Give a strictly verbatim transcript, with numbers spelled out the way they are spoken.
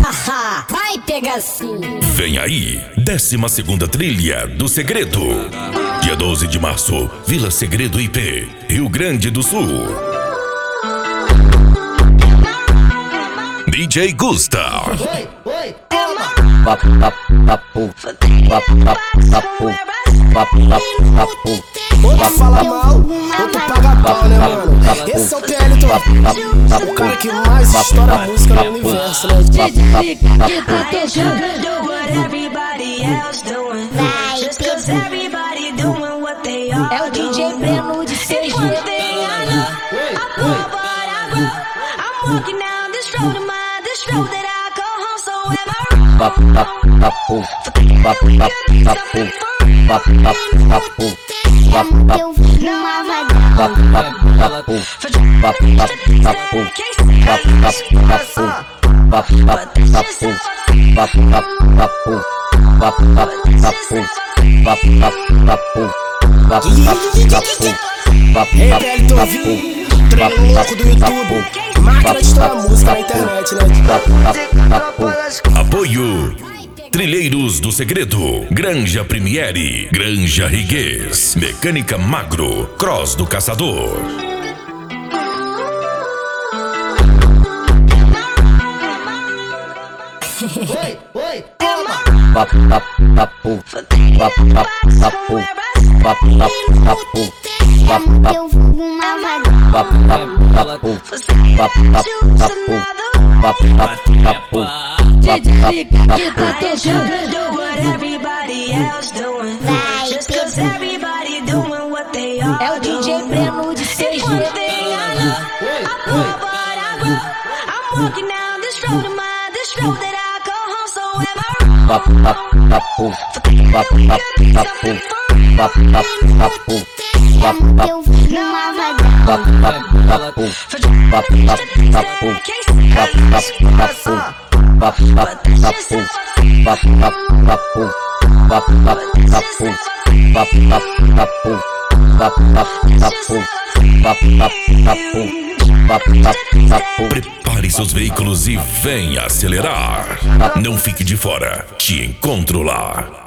Vai pegar sim. Vem aí, décima segunda trilha do Segredo. Dia doze de março, Vila Segredo I P, Rio Grande do Sul. D J Gusta. Oi, oi, Papo, papo, papo, papo, papo, papo, papo. Outro fala mal, outro paga pau, né, mano? Esse é o P L Tom, o cara que mais estoura a música no universo, né? É o D J Breno de seis. Papo, papo, papo, papo, papo, papo, papo. Papo, papo, papo, papo, papo, papo, papo, Ei, P L Tovinho, treino louco do YouTube, máquina de estourar música na internet, né? Apoio Trilheiros do Segredo, Granja Premiere, Granja Riguês, Mecânica Magro, Cross do Caçador. Oi, oi, papo, papo, papo, papo, papo, papo, papo, papo, papo, papo, papo, papo, papo, papo. É o D J Breno de seis. Papo, papo, papo, papo, papo, papo, papo, papo, papo. Papo, papo, papo, papo, papo, papo, papo, papo, papo, papo, papo, papo, papo, papo, papo, papo. Prepare seus veículos e venha acelerar. Não fique de fora, te encontro lá.